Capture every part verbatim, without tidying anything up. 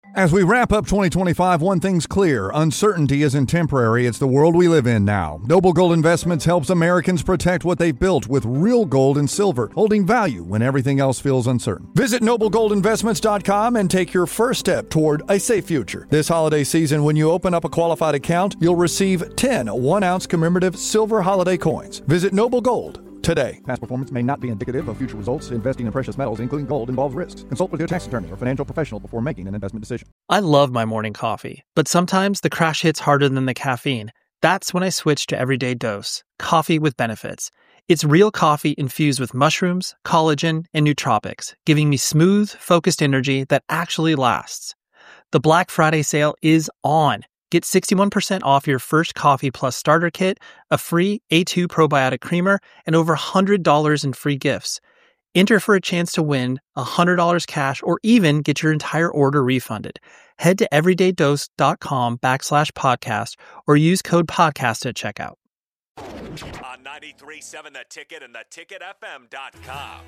As we wrap up twenty twenty-five, one thing's clear. Uncertainty isn't temporary. It's the world we live in now. Noble Gold Investments helps Americans protect what they've built with real gold and silver, holding value when everything else feels uncertain. Visit noble gold investments dot com and take your first step toward a safe future. This holiday season, when you open up a qualified account, you'll receive ten one-ounce commemorative silver holiday coins. Visit Noble Gold today. Past performance may not be indicative of future results. Investing in precious metals, including gold, involves risks. Consult with your tax attorney or financial professional before making an investment decision. I love my morning coffee, but sometimes the crash hits harder than the caffeine. That's when I switch to Everyday Dose, coffee with benefits. It's real coffee infused with mushrooms, collagen, and nootropics, giving me smooth, focused energy that actually lasts. The Black Friday sale is on. Get sixty-one percent off your first Coffee Plus starter kit, a free A two probiotic creamer, and over one hundred dollars in free gifts. Enter for a chance to win one hundred dollars cash or even get your entire order refunded. Head to everydaydose.com backslash podcast or use code podcast at checkout. On ninety-three point seven The Ticket and the ticket f m dot com.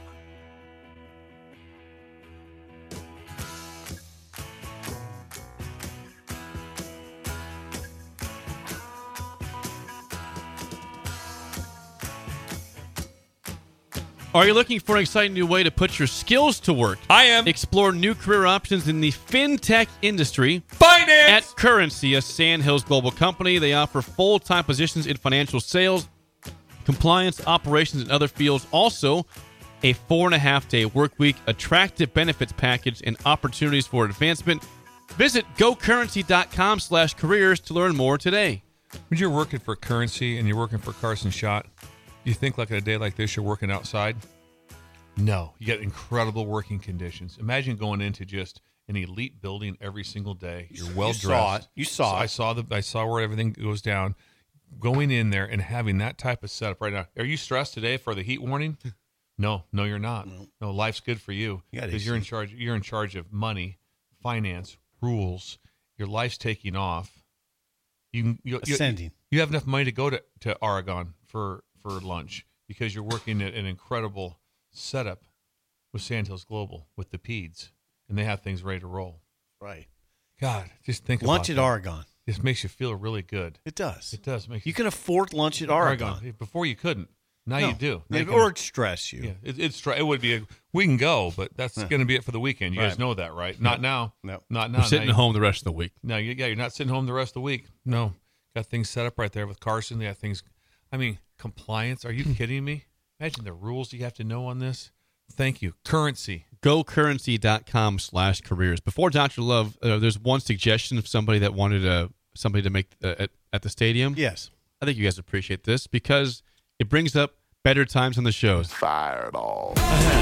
Are you looking for an exciting new way to put your skills to work? I am. Explore new career options in the fintech industry. Finance! At Currency, a Sandhills global company. They offer full-time positions in financial sales, compliance, operations, and other fields. Also, a four-and-a-half-day work week, attractive benefits package, and opportunities for advancement. Visit gocurrency.com slash careers to learn more today. When you're working for Currency and you're working for Carson Schott, do you think like on a day like this you're working outside? No. You got incredible working conditions. Imagine going into just an elite building every single day. You're well you dressed. Saw it. You saw so it. I saw the I saw where everything goes down. Going in there and having that type of setup right now. Are you stressed today for the heat warning? No, no, you're not. No, no life's good for you because you you're in charge. You're in charge of money, finance, rules. Your life's taking off. You you, ascending. You, you have enough money to go to, to Oregon for. for lunch because you're working at an incredible setup with Sandhills Global with the Peds, and they have things ready to roll. Right. God, just think lunch about at that. Oregon. This makes you feel really good. It does. It does make you, you can afford lunch at Oregon. Oregon. Before you couldn't. Now no. you do. Now it, you can, or it stress you. Yeah, it, it's it would be. A, we can go, but that's yeah. going to be it for the weekend. You right. guys know that, right? Not now. No. Not now. You're sitting now home the rest of the week. No, you, yeah, you're not sitting home the rest of the week. No, got things set up right there with Carson. They got things. I mean, compliance. Are you kidding me? Imagine the rules you have to know on this. Thank you. Currency. GoCurrency.com slash careers. Before Doctor Love, uh, there's one suggestion of somebody that wanted uh, somebody to make uh, at, at the stadium. Yes. I think you guys appreciate this because it brings up better times on the shows. Fireball.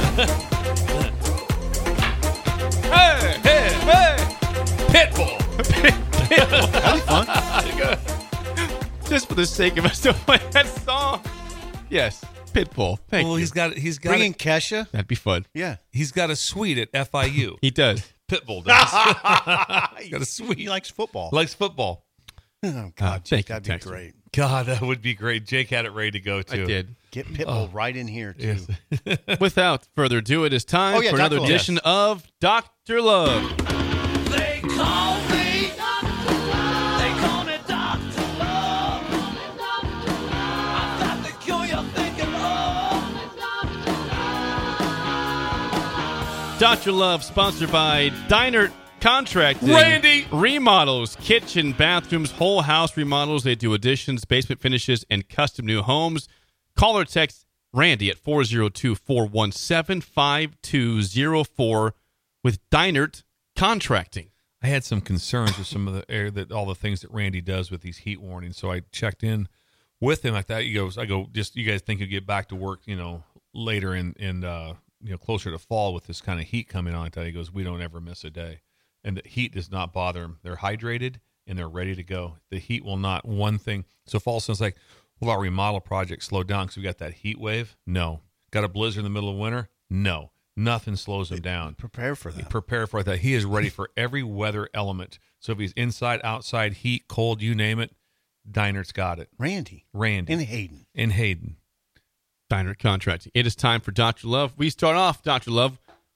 Hey, hey, hey. Pitbull. Pitbull. That'd be fun. Just for the sake of us to play that song. Yes. Pitbull. Thank well, you. he's got he's got Bring in Kesha. That'd be fun. Yeah. He's got a suite at F I U. He does. Pitbull does. He's got a suite. He likes football. Likes football. Oh, God. Uh, Jake, that'd be great. God, that would be great. Jake had it ready to go, too. I did. Get Pitbull oh. right in here, too. Yes. Without further ado, it is time oh, yeah, for Doctor another Love. edition yes. of Doctor Love. They call me Doctor Love. They call me Doctor Love. I've got the cure you're thinking of. Doctor Love, sponsored by Diner Contracting. Randy! Remodels, kitchen, bathrooms, whole house remodels. They do additions, basement finishes, and custom new homes. Call or text Randy at four oh two, four one seven, five two oh four with Dinert Contracting. I had some concerns with some of the air that all the things that Randy does with these heat warnings, so I checked in with him like that. He goes, I go, just you guys think you get back to work, you know, later in in uh, you know, closer to fall with this kind of heat coming on. He goes, we don't ever miss a day. And the heat does not bother them. They're hydrated, and they're ready to go. The heat will not one thing. So fall sounds like, will our remodel project slow down because we got that heat wave? No. Got a blizzard in the middle of winter? No. Nothing slows him down. Prepare for that. Prepare for that. He is ready for every weather element. So if he's inside, outside, heat, cold, you name it, Dinert's got it. Randy. Randy. In Hayden. In Hayden. Dinert Contracting. It is time for Doctor Love. We start off, Doctor Love,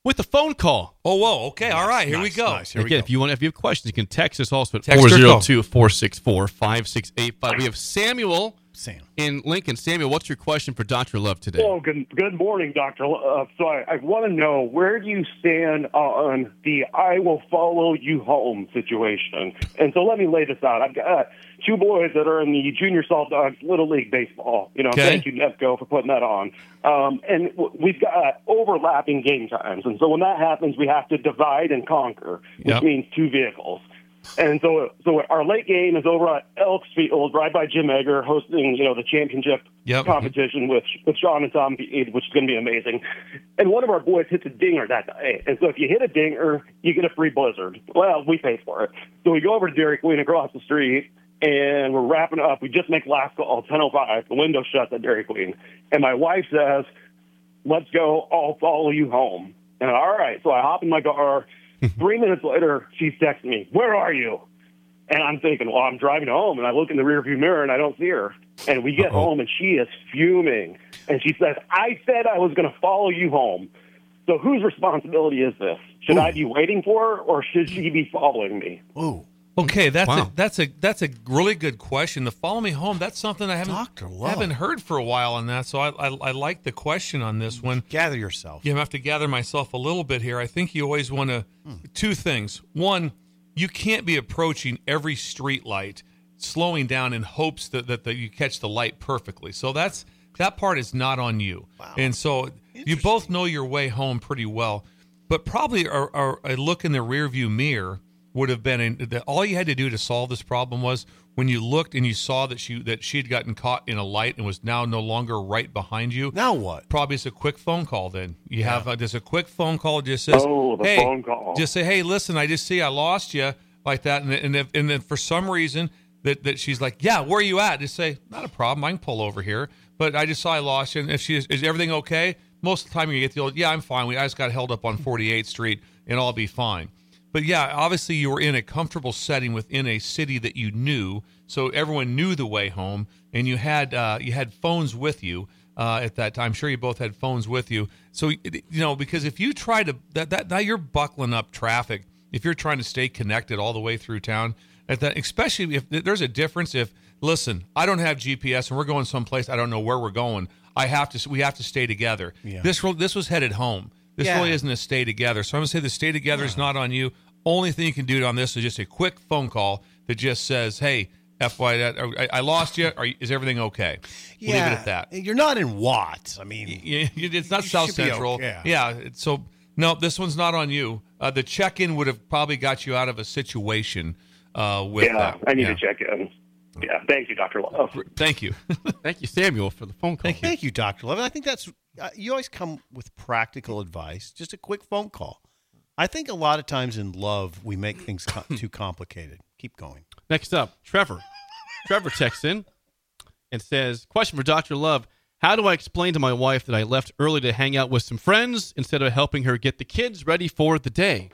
with a phone call. Oh, whoa. Okay. All right. Here we Nice, go. nice. Here we Again, go. if you want, if you have questions, you can text us also at Text four or zero call. two, four six four, five six eight five. We have Samuel Sam. in Lincoln. Samuel, what's your question for Doctor Love today? Well, good, good morning, Doctor Uh, so I, I want to know, where do you stand on the I will follow you home situation? And so let me lay this out. I've got two boys that are in the Junior Salt Dogs Little League Baseball. You know, Okay. thank you, Nefco, for putting that on. Um, and w- we've got overlapping game times. And so when that happens, we have to divide and conquer, which Yep. means two vehicles. And so, so our late game is over at Elks Field, right by Jim Egger, hosting, you know, the championship Yep. competition with with Sean and Tom, which is going to be amazing. And one of our boys hits a dinger that day. And so, if you hit a dinger, you get a free Blizzard. Well, we pay for it. So we go over to Dairy Queen across the street, and we're wrapping up. We just make last call, ten oh five. The window shuts at Dairy Queen, and my wife says, "Let's go. I'll follow you home." And all right, so I hop in my car. Three minutes later, she's texting me, "Where are you?" And I'm thinking, well, I'm driving home, and I look in the rearview mirror, and I don't see her. And we get Uh-oh. home, and she is fuming. And she says, "I said I was going to follow you home." So whose responsibility is this? Should I be waiting for her, or should she be following me? Ooh, Okay, that's Wow. a that's a that's a really good question. The follow me home, that's something I haven't Doctor Love. haven't heard for a while on that. So I, I I like the question on this one. gather yourself. You have to gather myself a little bit here. I think you always want to two things. One, you can't be approaching every street light slowing down in hopes that, that, that you catch the light perfectly. So that's that part is not on you. Wow. And so you both know your way home pretty well. But probably a, a, a look in the rearview mirror would have been in, that all you had to do to solve this problem was when you looked and you saw that she that she had gotten caught in a light and was now no longer right behind you. Now what? Probably it's a quick phone call. Then you have uh, just a quick phone call. Just says, Oh, the "Hey," phone call. just say, "Hey, listen, I just see I lost you," like that. And and if, and then for some reason that that she's like, "Yeah, where are you at?" Just say, "Not a problem. I can pull over here." But I just saw I lost you. And if she is, is everything okay? Most of the time you get the old, "Yeah, I'm fine. We I just got held up on forty-eighth Street, and I'll be fine." But yeah, obviously you were in a comfortable setting within a city that you knew, so everyone knew the way home, and you had uh, you had phones with you uh, at that time. I'm sure you both had phones with you. So you know, because if you try to that, that now you're buckling up traffic. If you're trying to stay connected all the way through town, at that, especially if there's a difference. If listen, I don't have G P S and we're going someplace I don't know where we're going. I have to. We have to stay together. Yeah. This this was headed home. This Yeah. really isn't a stay together. So I'm going to say the stay together is not on you. Only thing you can do on this is just a quick phone call that just says, "Hey, F Y I, I lost you. Are you, is everything okay?" We'll leave it at that. You're not in Watts. I mean, You- you- it's not You South should be Central. okay. Yeah. it's- So no, this one's not on you. Uh, the check-in would have probably got you out of a situation uh, with Yeah, that. I need Yeah. to check in. Yeah, thank you, Doctor Love. Thank you. Thank you, Samuel, for the phone call. thank you, Doctor Levin. I think that's uh, you always come with practical advice. Just a quick phone call. I think a lot of times in love we make things co- too complicated. Keep going. Next up, Trevor. Trevor texts in and says, question for Doctor Love. How do I explain to my wife that I left early to hang out with some friends instead of helping her get the kids ready for the day?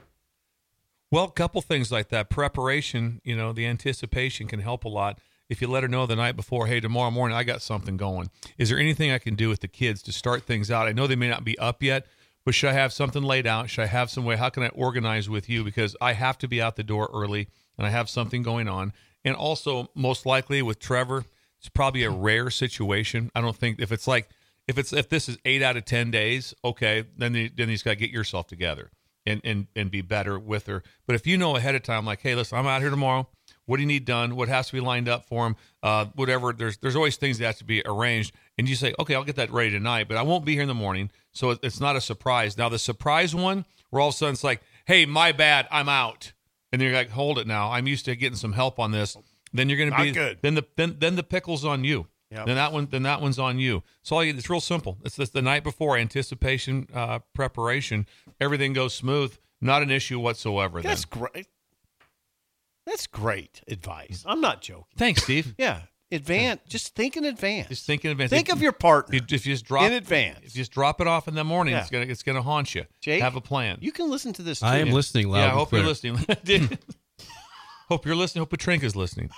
Well, a couple things like that. Preparation, you know, the anticipation can help a lot. If you let her know the night before, "Hey, tomorrow morning I got something going. Is there anything I can do with the kids to start things out? I know they may not be up yet, but should I have something laid out? Should I have some way? How can I organize with you? Because I have to be out the door early and I have something going on." And also, most likely with Trevor, it's probably a rare situation. I don't think if it's like, if it's if this is eight out of ten days, okay, then you, then you just got to get yourself together and, and and be better with her. But if you know ahead of time, like, "Hey, listen, I'm out here tomorrow. What do you need done? What has to be lined up for him? Uh, whatever. There's there's always things that have to be arranged." And you say, "Okay, I'll get that ready tonight, but I won't be here in the morning, so it, it's not a surprise." Now the surprise one, where all of a sudden it's like, "Hey, my bad, I'm out," and then you're like, "Hold it now. I'm used to getting some help on this." Then you're going to Not be good. Then the then then the pickle's on you. Yep. Then that one then that one's on you. So all you, it's real simple. It's just the night before, anticipation, uh, preparation. Everything goes smooth. Not an issue whatsoever. That's then. great. That's great advice. I'm not joking. Thanks, Steve. Yeah, advance. Just think in advance. Just think in advance. Think If- of your partner. If, if you just drop in advance. if you just drop it off in the morning, Yeah. it's gonna it's gonna haunt you. Jake, Have a plan. You can listen to this. Too. I am listening loud yeah, I and hope clear. you're listening. Hope you're listening. Hope Petrinka's listening.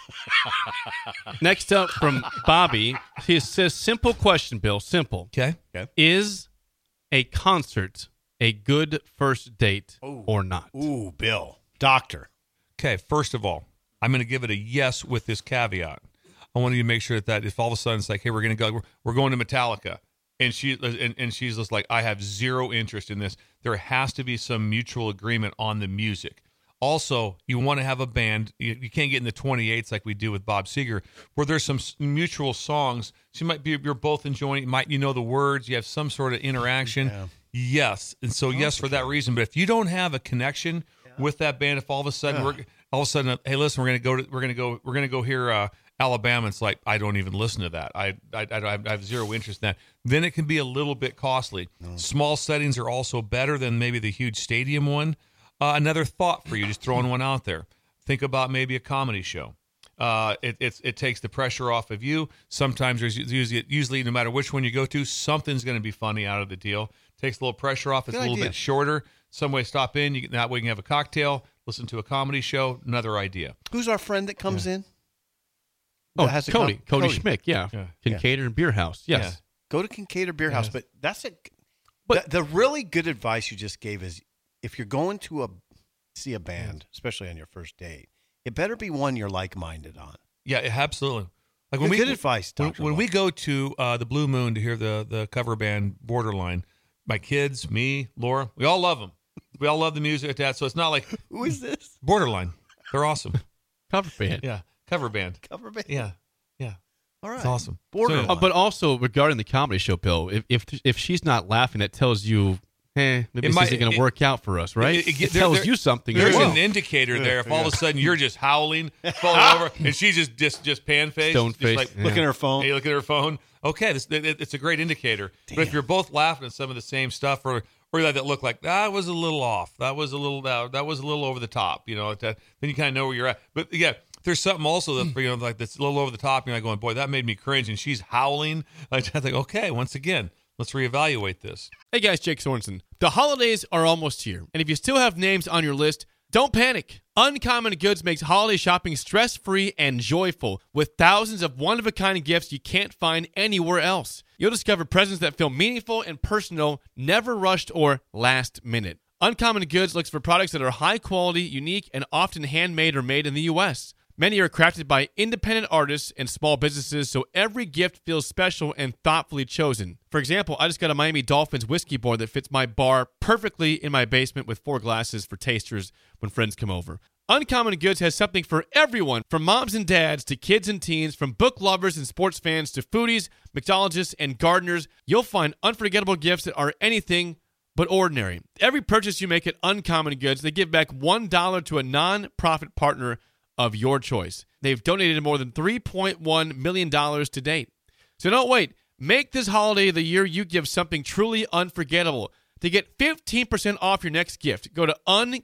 Next up from Bobby, he says, simple question, Bill, simple. Okay. Is a concert a good first date Ooh. or not? Ooh, Bill. Doctor. Okay, first of all, I'm going to give it a yes with this caveat. I want you to make sure that, that if all of a sudden it's like, hey, we're going to go, we're, we're going to Metallica, and she and, and she's just like, I have zero interest in this. There has to be some mutual agreement on the music. Also, you want to have a band. You, you can't get in the twenty-eights like we do with Bob Seger, where there's some s- mutual songs. So you might be, you're both enjoying it. Might you know the words? You have some sort of interaction. Yeah. Yes, and so yes for that reason. But if you don't have a connection with that band, if all of a sudden we're all of a sudden, hey, listen, we're gonna go to we're gonna go we're gonna go hear uh, Alabama. It's like I don't even listen to that. I I, I I have zero interest in that. Then it can be a little bit costly. Small settings are also better than maybe the huge stadium one. Uh, another thought for you, just throwing one out there. Think about maybe a comedy show. Uh, it, it's, it takes the pressure off of you. Sometimes there's usually, usually no matter which one you go to, something's going to be funny out of the deal. Takes a little pressure off. It's Good a little idea. bit shorter. Some way stop in. You, that way you can have a cocktail, listen to a comedy show. Another idea. Who's our friend that comes in? Oh, That has to Cody. come- Cody. Cody. Schmick, yeah. Yeah. Kincaid and Beer House, yes. Yeah. Go to Kincaid or Beer House. Yes. But that's a. But- the, the really good advice you just gave is if you're going to a see a band, especially on your first date, it better be one you're like-minded on. Yeah, absolutely. Like Good- good advice, When, Doctor when Law. we go to uh, the Blue Moon to hear the the cover band Borderline, my kids, me, Laura, we all love them. We all love the music at that. So it's not like Who is this? Borderline. They're awesome. Cover band. Yeah, cover band. Cover band. Yeah, yeah, All right. it's awesome. Borderline. Uh, but also regarding the comedy show, Bill, if if, if she's not laughing, that tells you, eh, maybe It this might- isn't going it- to work out for us, right? It- It, it- there- tells there- you something. There's as well. an indicator there. If all of a sudden you're just howling, falling over, and she's just just just pan faced, Stone-faced, like yeah. Look at her phone. Hey, look at her phone. Okay, this, it, it's a great indicator. But if you're both laughing at some of the same stuff, or or that, that look like that was a little off, that was a little uh, that was a little over the top, you know, that, then you kind of know where you're at. But yeah, there's something also that you know like that's a little over the top. You're like going, boy, that made me cringe, and she's howling. Like I think, okay, once again, let's reevaluate this. Hey guys, Jake Sorensen. The holidays are almost here, and if you still have names on your list, don't panic. Uncommon Goods makes holiday shopping stress-free and joyful with thousands of one-of-a-kind gifts you can't find anywhere else. You'll discover presents that feel meaningful and personal, never rushed or last minute. Uncommon Goods looks for products that are high quality, unique, and often handmade or made in the U S. Many are crafted by independent artists and small businesses, so every gift feels special and thoughtfully chosen. For example, I just got a Miami Dolphins whiskey board that fits my bar perfectly in my basement with four glasses for tasters when friends come over. Uncommon Goods has something for everyone, from moms and dads to kids and teens, from book lovers and sports fans to foodies, mixologists, and gardeners. You'll find unforgettable gifts that are anything but ordinary. Every purchase you make at Uncommon Goods, they give back one dollar to a non-profit partner of your choice. They've donated more than three point one million dollars to date. So don't wait. Make this holiday the year you give something truly unforgettable. To get fifteen percent off your next gift, go to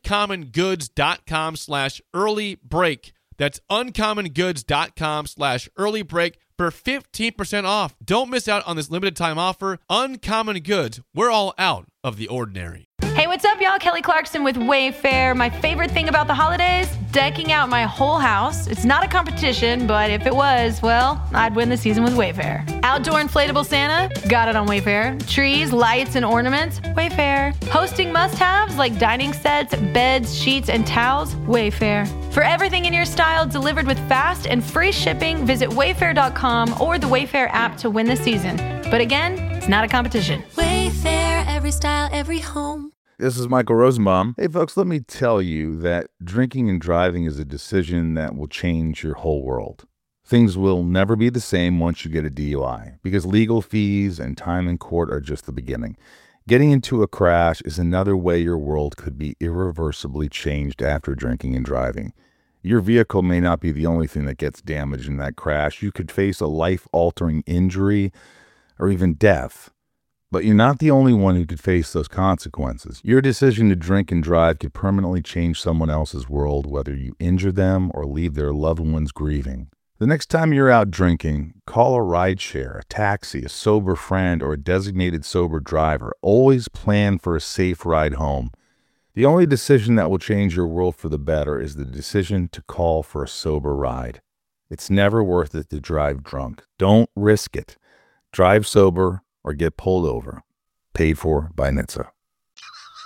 uncommongoods.com slash early break. That's uncommongoods.com slash early break for fifteen percent off. Don't miss out on this limited time offer. Uncommon Goods. We're all out of the ordinary. Hey, what's up, y'all? Kelly Clarkson with Wayfair. My favorite thing about the holidays? Decking out my whole house. It's not a competition, but if it was, well, I'd win the season with Wayfair. Outdoor inflatable Santa? Got it on Wayfair. Trees, lights, and ornaments? Wayfair. Hosting must-haves like dining sets, beds, sheets, and towels? Wayfair. For everything in your style delivered with fast and free shipping, visit wayfair dot com or the Wayfair app to win the season. But again, it's not a competition. Wayfair, every style, every home. This is Michael Rosenbaum. Hey, folks, let me tell you that drinking and driving is a decision that will change your whole world. Things will never be the same once you get a D U I, because legal fees and time in court are just the beginning. Getting into a crash is another way your world could be irreversibly changed after drinking and driving. Your vehicle may not be the only thing that gets damaged in that crash. You could face a life-altering injury or even death. But you're not the only one who could face those consequences. Your decision to drink and drive could permanently change someone else's world, whether you injure them or leave their loved ones grieving. The next time you're out drinking, call a rideshare, a taxi, a sober friend, or a designated sober driver. Always plan for a safe ride home. The only decision that will change your world for the better is the decision to call for a sober ride. It's never worth it to drive drunk. Don't risk it. Drive sober or get pulled over. Paid for by N H T S A.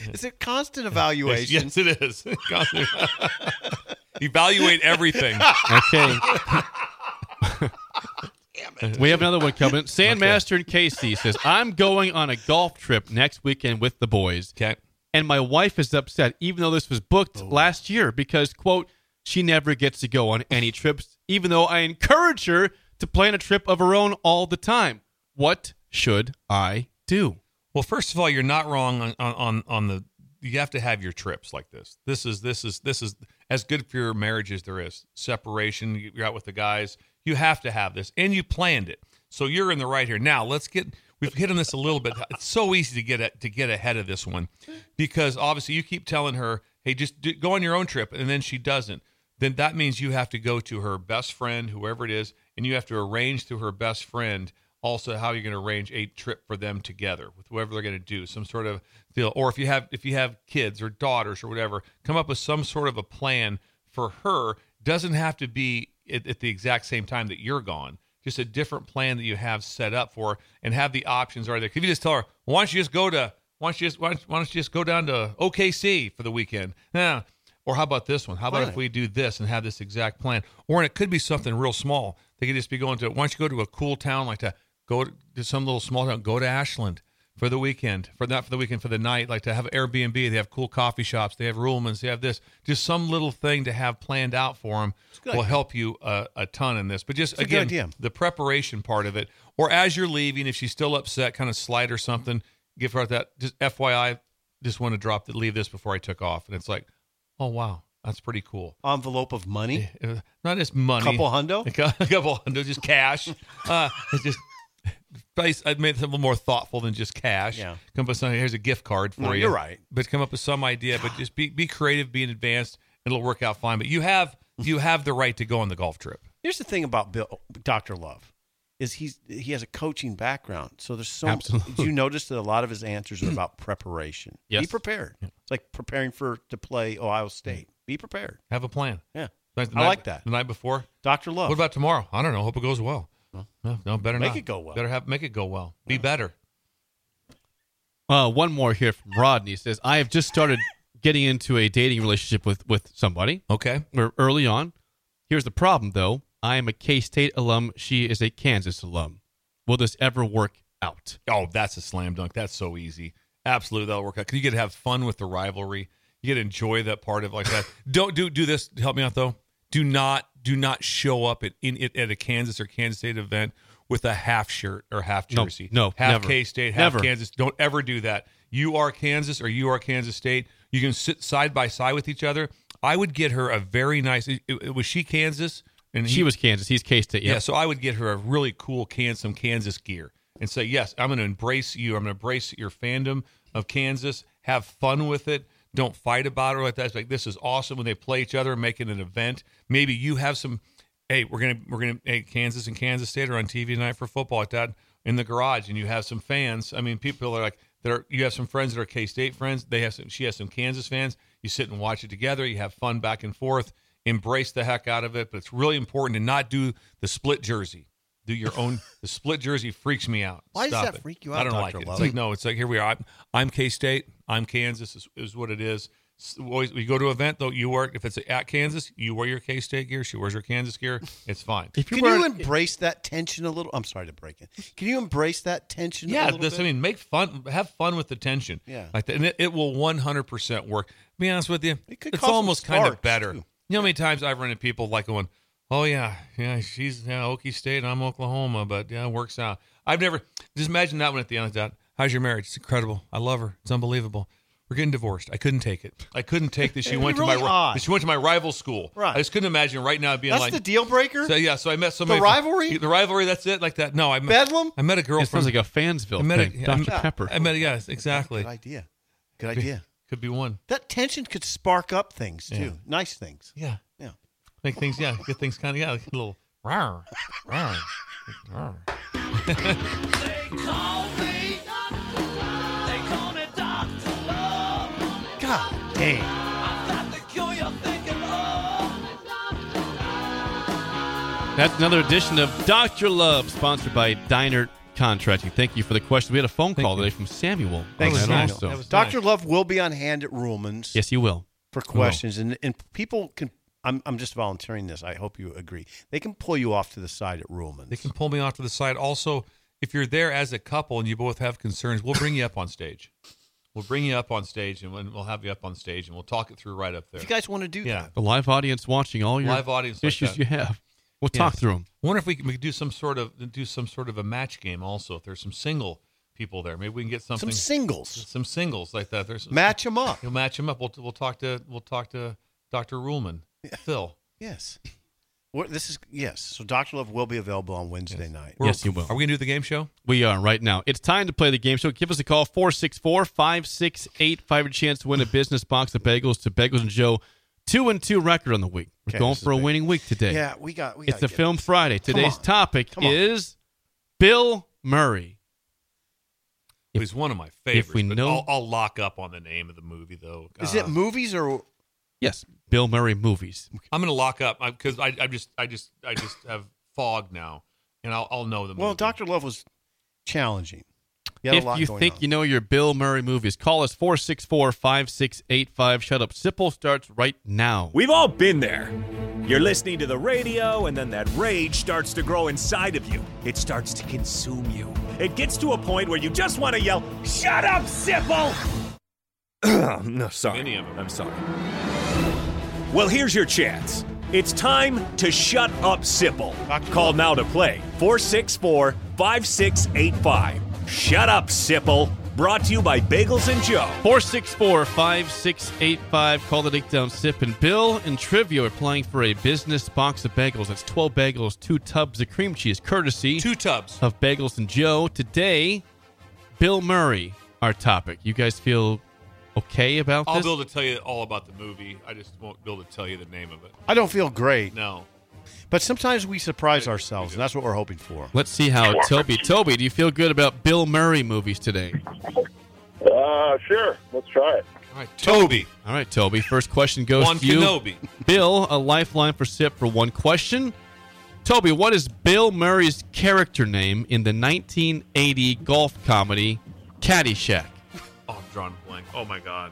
It's a constant evaluation. Yes, it is. Constant. Evaluate everything. Okay. We have another one coming. Sandmaster in K C says, I'm going on a golf trip next weekend with the boys. Okay. And my wife is upset, even though this was booked oh. last year, because, quote, she never gets to go on any trips, even though I encourage her to plan a trip of her own all the time. What should I do? Well, first of all, you're not wrong on, on, on the, you have to have your trips like this. This is, this is, this is as good for your marriage as there is. Separation, you're out with the guys. You have to have this, and you planned it. So you're in the right here. Now, let's get, we've hit on this a little bit. It's so easy to get at, to get ahead of this one because obviously you keep telling her, hey, just do, go on your own trip, and then she doesn't. Then that means you have to go to her best friend, whoever it is, and you have to arrange through her best friend also how you're going to arrange a trip for them together with whoever they're going to do, some sort of deal. Or if you have if you have kids or daughters or whatever, come up with some sort of a plan for her. Doesn't have to be at, at the exact same time that you're gone. Just a different plan that you have set up for, and have the options right there. If you just tell her, well, why don't you just go to why don't you just why don't, why don't you just go down to O K C for the weekend? Now, or how about this one? How about right. if we do this and have this exact plan? Or and it could be something real small. They could just be going to. Why don't you go to a cool town like that? Go to some little small town. Go to Ashland for the weekend. For not for the weekend, for the night. Like to have Airbnb. They have cool coffee shops. They have Ruhlman's. They have this. Just some little thing to have planned out for them will idea. help you a, a ton in this. But just it's again, the preparation part of it. Or as you're leaving, if she's still upset, kind of slide her something. Give her that. Just F Y I. Just want to drop the leave this before I took off. And it's like, oh wow. That's pretty cool. Envelope of money? Not just money. Couple hundo? A couple hundo, just cash. Uh, it's just, I made it a little more thoughtful than just cash. Yeah. Come up with something, here's a gift card for no, you. You're right. But come up with some idea, but just be be creative, be in advance, and it'll work out fine. But you have you have the right to go on the golf trip. Here's the thing about Bill, Doctor Love, is he's he has a coaching background. So there's so Absolutely. Did you notice that a lot of his answers are about preparation? Yes. Be prepared. Yeah. It's like preparing for to play Ohio State. Be prepared. Have a plan. Yeah. The I night, like that. The night before. Doctor Love. What about tomorrow? I don't know. Hope it goes well. Well, no, no, better make not. it go well. Better have make it go well. Be better. Uh, one more here from Rodney. Says, I have just started getting into a dating relationship with, with somebody. Okay. We're early on. Here's the problem, though. I am a K-State alum. She is a Kansas alum. Will this ever work out? Oh, that's a slam dunk. That's so easy. Absolutely, that'll work out. Because you get to have fun with the rivalry. You get to enjoy that part of like that. Don't do do this. Help me out though. Do not do not show up at in at a Kansas or Kansas State event with a half shirt or half jersey. No, no half never. K-State, half Never. Kansas. Don't ever do that. You are Kansas or you are Kansas State. You can sit side by side with each other. I would get her a very nice. It, it, was she Kansas? And she he, was Kansas. He's K-State. Yep. Yeah. So I would get her a really cool can some Kansas gear and say, yes, I'm going to embrace you. I'm going to embrace your fandom of Kansas. Have fun with it. Don't fight about it like that. It's like, this is awesome when they play each other and make it an event. Maybe you have some, hey, we're gonna we're gonna hey, Kansas and Kansas State are on T V tonight for football at that in the garage, and you have some fans. I mean, people are like that are you have some friends that are K-State friends. They have some she has some Kansas fans. You sit and watch it together, you have fun back and forth, embrace the heck out of it. But it's really important to not do the split jersey. Do your own. The split jersey freaks me out. Why Stop does that it. freak you out, I don't Doctor like it. Love? It's like, no, it's like, here we are. I'm, I'm K-State. I'm Kansas is, is what it is. S- Always, we go to an event, though, you wear, if it's at Kansas, you wear your K-State gear. She wears her Kansas gear. It's fine. If you Can were, you embrace that tension a little? I'm sorry to break it. Can you embrace that tension a yeah, little this, bit? I mean, make fun. Have fun with the tension. Yeah. Like that, and it, it will one hundred percent work. To be honest with you, It could it's cause some almost kind of sparks, better. too. You know how many times I've run into people like going, oh, yeah, yeah, she's yeah, Okie State, I'm Oklahoma, but yeah, it works out. I've never, just imagine that one at the end of that. How's your marriage? It's incredible. I love her. It's unbelievable. We're getting divorced. I couldn't take it. I couldn't take that she It'd went be to really my odd. that she went to my rival school. Right. I just couldn't imagine right now being That's like the deal breaker? So yeah, so I met somebody The rivalry? The rivalry, that's it, like that. No, I met Bedlam? I met a girl it from sounds like a Fansville I met a- thing. yeah, Doctor yeah. Pepper. I met yes, exactly. Good idea. Good idea. Could be one. That tension could spark up things, too. Yeah. Nice things. Yeah. Yeah. Make things, yeah, get things kind of, yeah, like a little, rawr, rawr, rawr. They call me, they call me Doctor Love. God damn. I've got the cure you're thinking of. That's another edition of Doctor Love, sponsored by Diner Contracting. Thank you for the question. We had a phone Thank call you. today from Samuel. Thanks, on that Samuel. also. That was Doctor nice. Love will be on hand at Ruhlman's Yes, you will. for He will. questions, and and people can. I'm I'm just volunteering this. I hope you agree. They can pull you off to the side at Ruhlman's. They can pull me off to the side. Also, if you're there as a couple and you both have concerns, we'll bring you up on stage. We'll bring you up on stage, and we'll have you up on stage, and we'll talk it through right up there. If you guys want to do Yeah. that, The live audience watching all your Live audience like issues that. you have. We'll talk Yes. through them. I wonder if we can, we could do some sort of do some sort of a match game. Also, if there's some single people there, maybe we can get something. some singles, some singles like that. There's match them up. You'll match them up. We'll we'll talk to we'll talk to Doctor Ruhlman, Phil. Yes. What, this is yes. So Doctor Love will be available on Wednesday night. We're- Yes, you will. Are we gonna do the game show? We are right now. It's time to play the game show. Give us a call, four six four, five six eight five, a chance to win a business box of bagels to Bagels and Joe. Two and two record on the week. We're Okay, going this is for a big. winning week today. Yeah, we got. We It's gotta a get Film this. Friday. Today's on. topic Come on. is Bill Murray. If- He's one of my favorites. we but know- I'll, I'll lock up on the name of the movie though. Is Uh, it movies or Yes, Bill Murray movies. I'm gonna lock up because I, I just I just I just have fog now, and I'll I'll know the movie. well? Doctor Love was challenging. He had a If lot you going think on. you know your Bill Murray movies, call us four six four, five six eight five. Shut Up Sipple starts right now. We've all been there. You're listening to the radio, and then that rage starts to grow inside of you. It starts to consume you. It gets to a point where you just want to yell, "Shut up, Sipple!" No, sorry. Many of them. I'm sorry. Well, here's your chance. It's time to shut up, Sipple. Call now to play. four six four, five six eight five. Shut up, Sipple. Brought to you by Bagels and Joe. four six four, five six eight five. Call the Takedown Sip. And Bill and Trivia are playing for a business box of bagels. That's twelve bagels, two tubs of cream cheese, courtesy Two tubs. of Bagels and Joe. Today, Bill Murray, our topic. You guys feel okay about I'll this? be able to tell you all about the movie. I just won't be able to tell you the name of it. I don't feel great, No. but sometimes we surprise ourselves, and that's what we're hoping for. Let's see how Toby. Toby, do you feel good about Bill Murray movies today? Uh, sure. Let's try it. All right, Toby. All right, Toby. First question goes One to you. Kenobi. Bill, a lifeline for Sip for one question. Toby, what is Bill Murray's character name in the nineteen eighty golf comedy Caddyshack? Oh, I'm drawing a blank. Oh my God.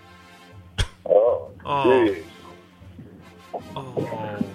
Oh, Oh. jeez. Oh.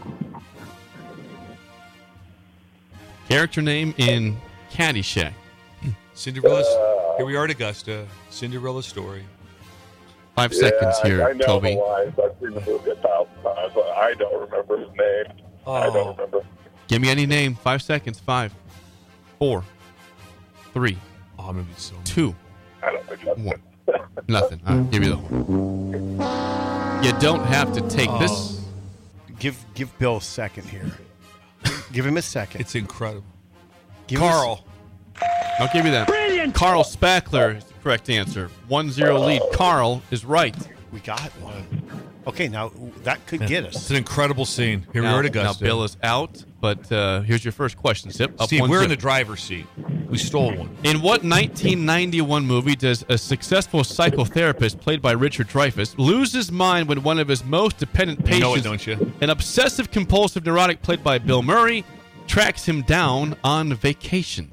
Character name in Caddyshack. Cinderella's. Here we are at Augusta. Cinderella's story. Five seconds Yeah, here, I, I know Toby. the lines. I've seen the movie a thousand times, but I don't remember his name. I Oh. don't remember. Give me any name. Five seconds. Five, four, three, Oh, I'm gonna be so. two, I don't think that's one. Nothing. I'll give you the one. You don't have to take Oh. this. Give give Bill a second here. Give him a second. It's incredible. Give him a Carl. I'll give you that. Brilliant. Carl Spackler is the correct answer. one zero lead. Carl is right. s- we got one. Okay, now that could get It's us. an incredible scene. Here now, we are at now Augusta. Bill is out, but uh, here's your first question, Sip. Up Steve, one we're in zip. the driver's seat. We stole one. In what nineteen ninety-one movie does a successful psychotherapist played by Richard Dreyfuss lose his mind when one of his most dependent You patients, know it, don't you? an obsessive compulsive neurotic played by Bill Murray, tracks him down on vacation?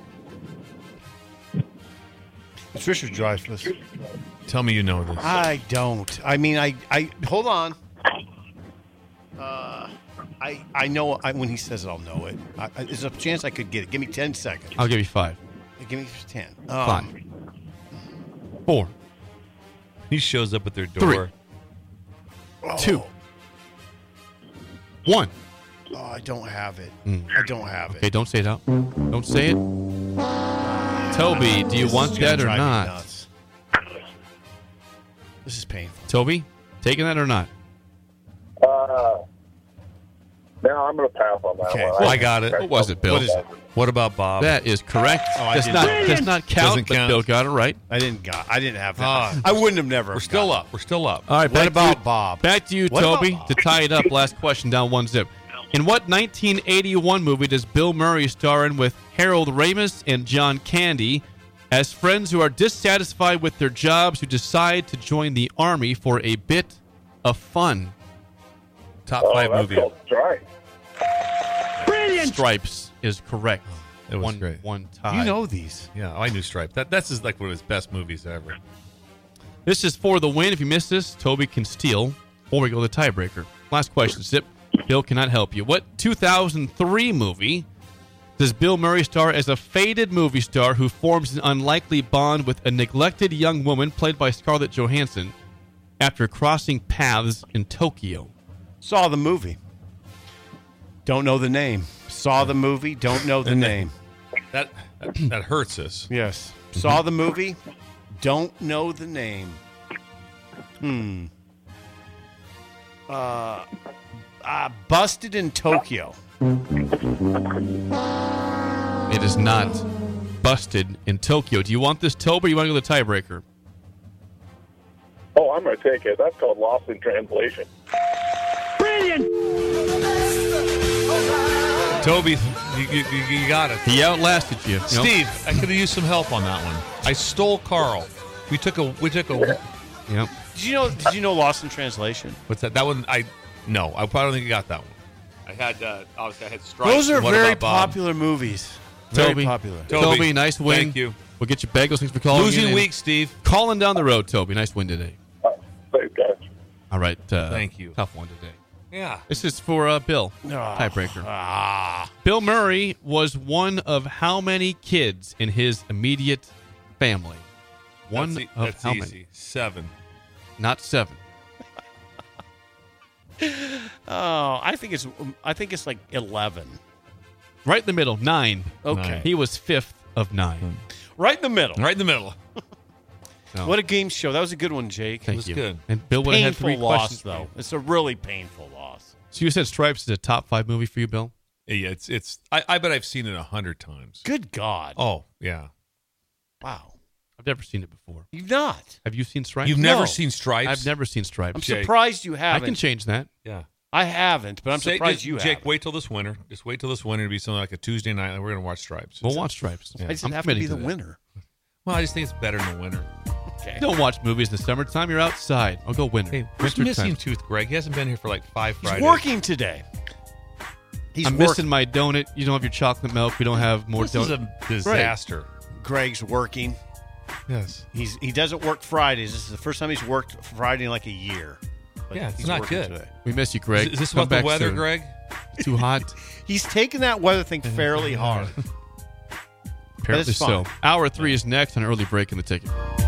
It's Richard Dreyfuss. Tell me you know this. I don't. I mean, I I hold on. Uh, I I know I, when he says it, I'll know it. I, I, there's a chance I could get it. Give me ten seconds. I'll give you five, Give me ten. Five. Um, four, He shows up at their door. oh, two, one. Oh, I don't have it. Mm. I don't have Okay, it. don't say it out. Don't say it. Toby, do you This want is gonna that or drive me not? nuts. This is painful. Toby, taking that or not? Uh, now I'm going to pass on that Okay. one. I got it. What was it, Bill? What is it? What about Bob? That is correct. Oh, I does didn't not know. does not count, Doesn't but count. Bill got it right. I didn't got. I didn't have that. Ah. I wouldn't have never. We're still got up. We're still up. All right, What back about to you, Bob? Back to you, What about Toby, Bob? to tie it up. Last question down one zip. In what nineteen eighty-one movie does Bill Murray star in with Harold Ramis and John Candy as friends who are dissatisfied with their jobs who decide to join the army for a bit of fun? Top Oh, five that's movie. called Strike. Stripes is correct. It was one, great. One tie. You know these. Yeah, I knew Stripe. That That's is like one of his best movies ever. This is for the win. If you missed this, Toby can steal, or we go to the tiebreaker. Last question, Zip. Bill cannot help you. What two thousand three movie does Bill Murray star as a faded movie star who forms an unlikely bond with a neglected young woman played by Scarlett Johansson after crossing paths in Tokyo? Saw the movie. Don't know the name. Saw the movie. Don't know the name. That that, that hurts us. Yes. Saw the movie. Don't know the name. Hmm. Uh, uh, Busted in Tokyo. It is not Busted in Tokyo. Do you want this, Toby, or you want to go to the tiebreaker? Oh, I'm going to take it. That's called Lost in Translation. Toby, you, you, you got it. He outlasted you. you know? Steve, I could have used some help on that one. I stole Carl. We took a. We took a. Yep. Did you know? Did you know Lost in Translation? What's that? That one. I no. I probably don't think I got that one. I had uh, obviously I had Stripe. Those are What very about Bob? popular movies. Very Toby, popular. Toby, Toby, nice win. thank you. We'll get you bagels. Thanks for calling. Losing in week, and Steve. Calling down the road, Toby. Nice win today. Thanks, guys. All right. Uh, Thank you. Tough one today. Yeah. This is for uh, Bill. Ah. Tiebreaker. Ah. Bill Murray was one of how many kids in his immediate family? One That's, e- of that's how easy. many? Seven. Not seven. Oh, I think it's. I think it's like eleven. Right in the middle. Nine. Okay. Nine. He was fifth of nine. Right in the middle. Right in the middle. So, What a game show. That was a good one, Jake. thank was you. good. And Bill would have had Painful three loss, questions. though. It's a really painful loss. So you said Stripes is a top five movie for you, Bill? Yeah, it's it's. I, I bet I've seen it a hundred times. Good God. Oh yeah. Wow. I've never seen it before. You've not. Have you seen Stripes? You've No. never seen Stripes? I've never seen Stripes. I'm Jake. surprised you I haven't. can change that. Yeah. I haven't, but I'm Say- surprised just- you Jake, haven't. wait till this winter. Just wait till this winter to be something like a Tuesday night, and we're going to watch Stripes. We'll watch Stripes. Yeah. I just I'm have to be committing the to that. winner. Well, I just think it's better in the winter. Okay. Don't watch movies in the summertime. You're outside. I'll go winter. Hey, where's Winter Missing time. Tooth, Greg? He hasn't been here for like five He's Fridays. working today. He's I'm working. missing my donut. You don't have your chocolate milk. We don't have more This is donut. a disaster. Greg's working. Yes. He's he doesn't work Fridays. This is the first time he's worked Friday in like a year. But Yeah, it's he's not working good. today. We miss you, Greg. Is, is this Come about the back weather, soon. Greg? It's too hot. He's taken that weather thing fairly hard. Apparently it's so. fine. Hour three is next on Early Break in the Ticket.